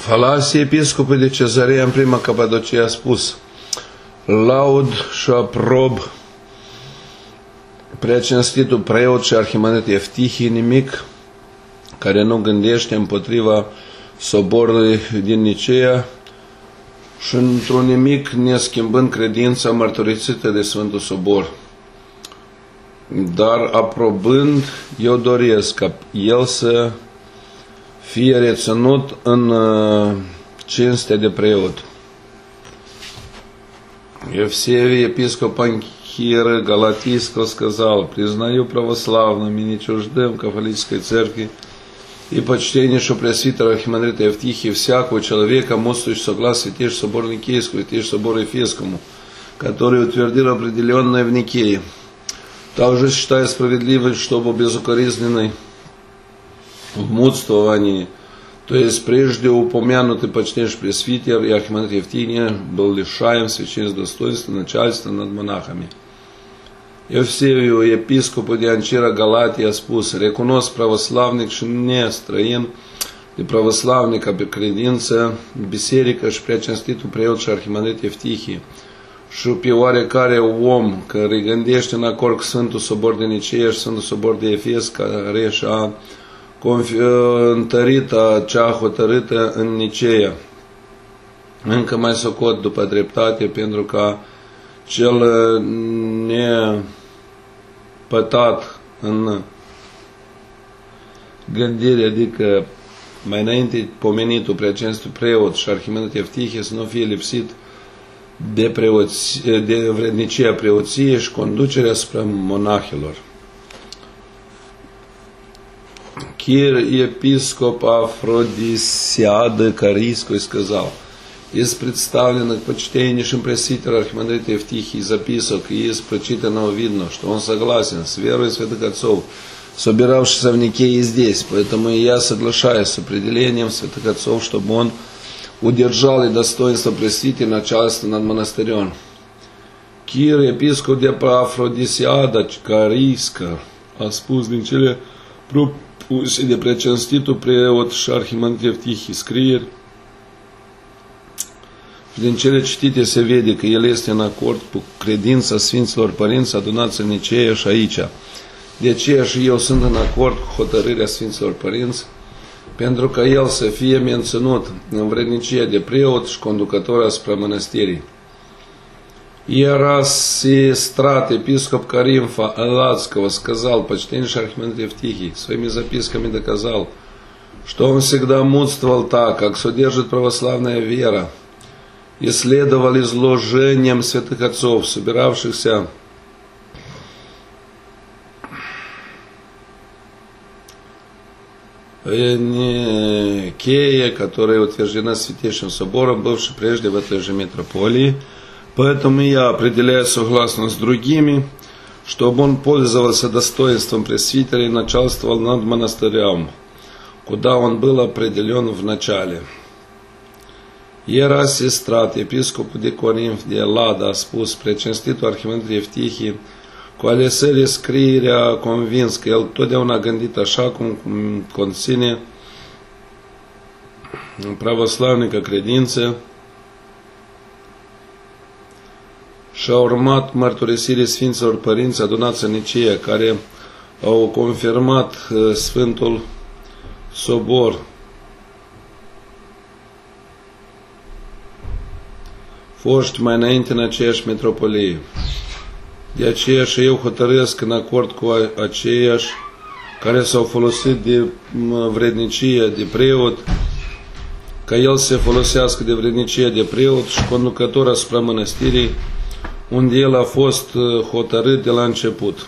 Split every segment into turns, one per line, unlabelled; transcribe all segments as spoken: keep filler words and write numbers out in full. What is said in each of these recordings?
Falasie, episcopul de Cezarea în prima Capadocie, a spus: laud și aprob preacinstitul preot și arhimandrit Eftihie, nimic care nu gândește împotriva soborului din Nicea și într-un nimic neschimbând credința mărturisită de Sfântul Sobor. Dar aprobând, eu doresc ca el să fie reținut în cinstea de preot. Евсевий, епископ Анкиры Галатийского, сказал: признаю православным и не чуждым католической церкви и почтеннейшего пресвитера архимандрита Евтихия всякого человека, муствующего согласно Святейшему собору Никейскому, Святейшему собору Ефесскому, который утвердил определенное в Никее. Также считаю справедливым, чтобы безукоризненный в мудствовании, то есть прежде упомянутый почтеннейший пресвитер и архимандрит Евтихия был лишаем священного достоинства начальства над монахами. Евсевию, епископу de Anchira Galatia, a spus: recunosc pravoslavnic și nestrăin de pravoslavnic pe credință, biserică și preacinstitul preot și arhimandrit Eftihie, și pe oarecare om care gândește în acord cu Sfântul Sobor de Nicea și Sfântul Sobor de Efes, care și-a întărit cea hotărâtă în Nicea. Încă mai socot după dreptate, pentru ca cel nepătat în gândire, adică mai înainte pomenitul preacinstitul preot și arhimandrit Eftihie, să nu fie lipsit de, preoție, de vrednicia preoției și conducerea asupra monahilor. Кир, епископ Афродисиады Корейской, сказал: из представленных почтеннейшим пресвитером архимандрита Евтихии записок и из прочитанного видно, что он согласен с верой святых отцов, собиравшихся в Никее и здесь, поэтому и я соглашаюсь с определением святых отцов, чтобы он удержал и достоинство пресвитера начальства над монастырем. Кир, епископ de Afrodisiada Корейска, a spus din cele propuse de preacinstitul preot și arhimandrit Eftihie scrieri, și din cele citite se vede că el este în acord cu credința Sfinților Părinți adunați în Nicea și aici. De aceea și eu sunt în acord cu hotărârea Sfinților Părinți, pentru ca el să fie menținut în vrednicia de preot și conducător asupra mănăstirii. Иерасистрат, епископ Каримфа Алладского, сказал: почтеннейший архимандрит Евтихий своими записками доказал, что он всегда мудствовал так, как содержит православная вера, и следовал изложениям святых отцов, собиравшихся в Никее, которая утверждена Святейшим собором, бывший прежде в этой же метрополии. Поэтому я определяю согласно с другими, чтобы он пользовался достоинством пресвитера и начальствовал над монастырем, куда он был определен в начале. Ierasistrat, episcopul de Corinf de Elada, a spus preacinstitul arhimandrit Eftihie, cu alesele scrierea convins că el totdeauna a gândit așa cum conține pravoslavnică credință, și a urmat mărturisirii Sfinților Părinți adunați în Nicea, care au confirmat Sfântul Sobor. Foști mai înainte în aceeași metropolie. De aceea și eu hotărăsc în acord cu aceiași care s-au folosit de vrednicie de preot, ca el să se folosească de vrednicie de preot și conducător asupra mănăstirii, unde el a fost hotărât de la început.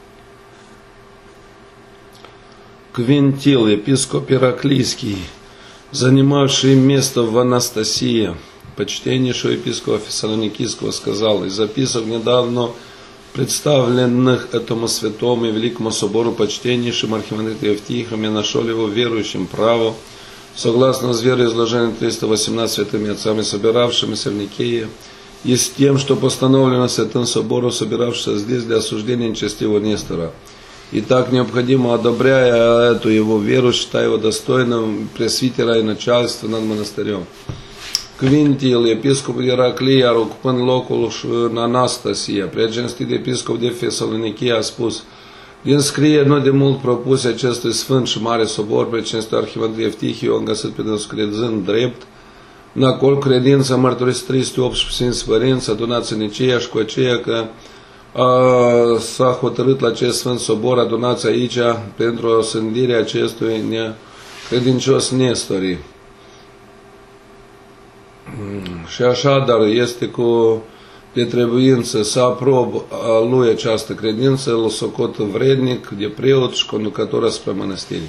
Квинтил, епископ Ираклийский, занимавший место в Анастасии, почтеннейшего епископа Фессалоникийского, сказал: из записок недавно представленных этому святому и великому собору почтеннейшим архимандриту Евтихием, я нашел его верующим право, согласно с вероизложением триста восемнадцать святыми отцами, собиравшимися в Никее, и с тем, что постановлено Святым Собором, собиравшимся здесь для осуждения нечестивого Нестора. И так необходимо, одобряя эту его веру, считая его достойным пресвитера и начальства над монастырем. Quintil, episcopul Ieraclie, iar ocupând locul în Anastasia, preacinstит episcop de Fesalonicia, a spus: din scrie nu de mult propuse acestui sfânt și mare sobor, preacinstит arhimandrie Evtihie, am găsit pe dânsul crezând drept, în acol credință mărturisit trei sute optsprezece Sfinți Părinți, adunați în Niceea și cu aceea că s-a hotărât la acest sfânt sobor, adunați aici pentru osândirea acestui necredincios Nestorii. Și așadar este cu de trebuință să aprob a lui această credință, îl socot vrednic de preot și conducător asupra mănăstirii.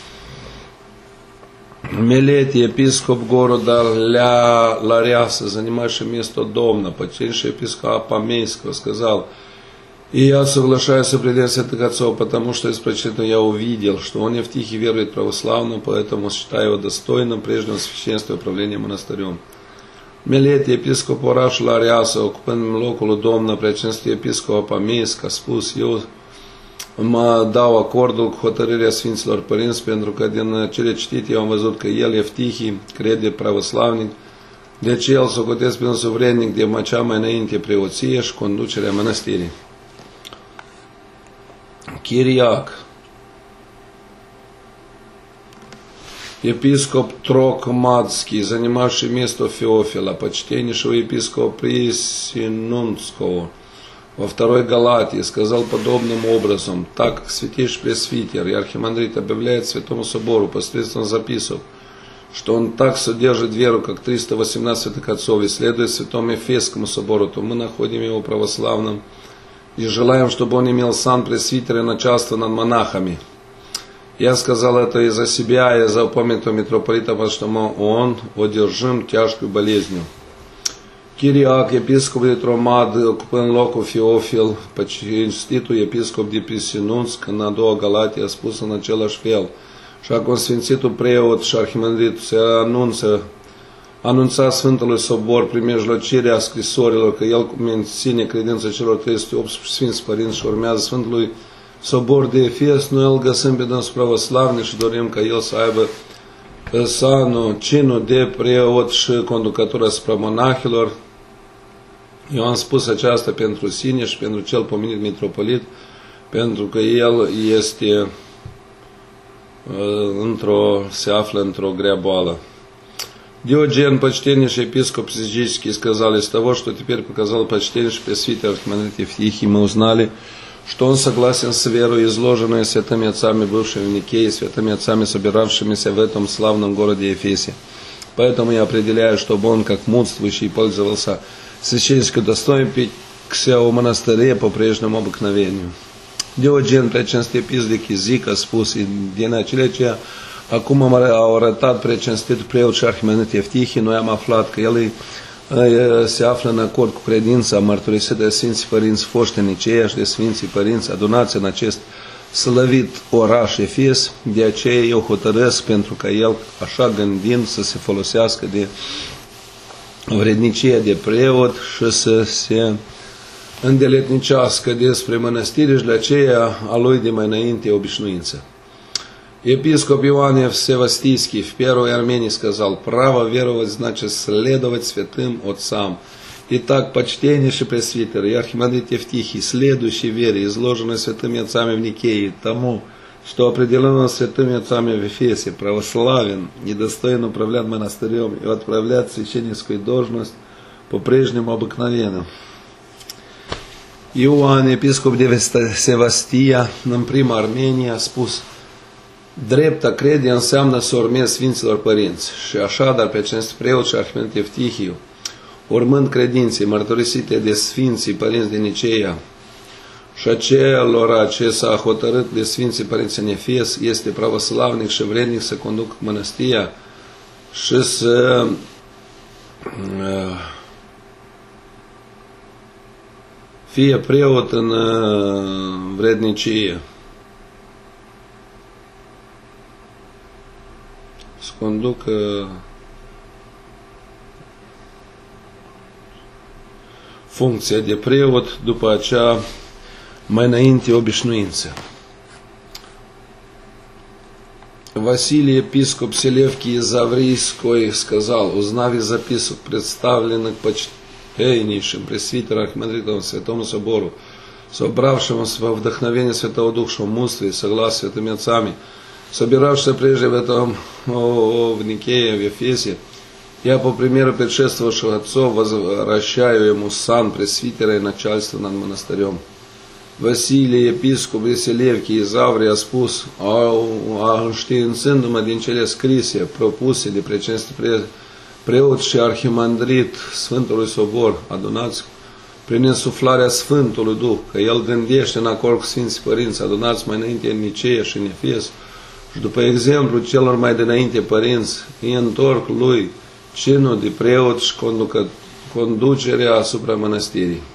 Мелетий, епископ города Ля Лариаса, занимавший место Домна, почтеннейший епископ Апамейского, сказал: и я соглашаюсь с определением святых отцов, потому что из прочитанного я увидел, что он Евтихий верует православно, поэтому считаю его достойным прежнего священства и управления монастырем. Meletii, episcopul orașului Ariasa, ocupând locul Domnului, preacinstite episcop Apameiesc, a spus: eu mă dau acordul cu hotărârea Sfinților Părinți, pentru că din cele citite eu am văzut că el, Evtihii, crede pravoslavnic, deci el socotesc pe un suvrednic de cea mai înainte preoție și conducerea mănăstirii. Chiriac, епископ Трокмадский, занимавший место Феофила, почтеннейшего епископа Присинунского во второй Галатии, сказал подобным образом: так как святейший пресвитер и архимандрит объявляет Святому Собору посредством записок, что он так содержит веру, как триста восемнадцать святых отцов, и следует Святому Ефесскому Собору, то мы находим его православным и желаем, чтобы он имел сан пресвитера и начальство над монахами. Я сказал это и за себя, и за упомянутого митрополита, потому что он одержим тяжкой болезнью. Chiriac, episcop de Tromad, ocupând locul Feofil, cinstitul episcop de Pisinunsk, în a doua Galatie, a spus în același fel. Și acum Sfințitul preot și arhimandritul se anunță, anunța Sfântului Sobor prin mijlocirea scrisorilor că el menține credința celor trei sute optsprezece Sfinți Părinți și urmează Sfântului Sobor de Efes. Noi îl găsim pe dânsul pravoslavni și dorim ca el să aibă sanul, cinul de preot și conducător asupra monahilor. Eu am spus aceasta pentru sine și pentru cel pomenit mitropolit, pentru că el este într-o, se află într-o grea boală. Диоген, почтеннейший епископ Сизический, сказал: из того, что теперь показал почтеннейший пресвитер архимандрит Евтихий, мы узнали, что он согласен с верой, изложенной святыми отцами, бывшими в Никее, святыми отцами, собиравшимися в этом славном городе Ефесе. Поэтому я определяю, чтобы он, как мудствующий, пользовался священнической достоинством в монастыре по прежнему обыкновению. Diogen, preacinstite episdic Zic, a spus: din acele ce acum au arătat preacinstitul preot și arhimandrit Evtihii, noi am aflat că el se află în acord cu credința mărturisită de Sfinții Părinți foști în Niceea și de Sfinții Părinți adunați în acest slăvit oraș Efes, de aceea eu hotărăsc pentru ca el, așa gândind, să se folosească de vrednicie de preot și să se îndeletnicească despre mănăstire și de aceea a lui de mai înainte obișnuință. Епископ Иоанн Севастийский в Первой Армении сказал: право веровать значит следовать святым отцам. Итак, почтеннейший пресвитер и архимандрит Евтихий, следующий вере, изложенной святыми отцами в Никее, тому, что определено святыми отцами в Эфесе, православен, недостоин управлять монастырем и отправлять священническую должность по прежнему обыкновению. Ioan, episcop de Sevastia, în prima Armenie, a spus: drepta crede înseamnă să urmezi Sfinților Părinți și așadar pe acest preot și arhimandrit Evtihiu, urmând credinței mărturisite de Sfinții Părinți din Niceea și acelora ce s-a hotărât de Sfinții Părinți în Efes, este pravoslavnic și vrednic să conducă mănăstirea și să fie preot în vrednicie. Să conducă funcția de preot, după aceea mai înainte obișnuință. Василий, епископ Селевки из Аврийской, сказал: узнав из записок, представленных почтеннейшим пресвитером архимандритом Святому Собору, собравшемуся во вдохновение Святого Духа в умстве и согласие с святыми отцами, собиравшись прежде в этом о, в Никее, в Ефесе, я по примеру предшествовавших отцов возвращаю ему сан пресвитера и начальства над монастырем. Василий, епископ из Селевки из Аврии a spus, a științându-mă din cele scrise, propuse de precinste preot și arhimandrit Sfântului Sobor, adunați prin insuflarea Sfântului Duh, că el gândește în acord cu Sfinții Părinți, adunați mai înainte în Niceea și în Efes, și după exemplu celor mai dinainte părinți, îi întorc lui cinul de preot și conducerea asupra mănăstirii.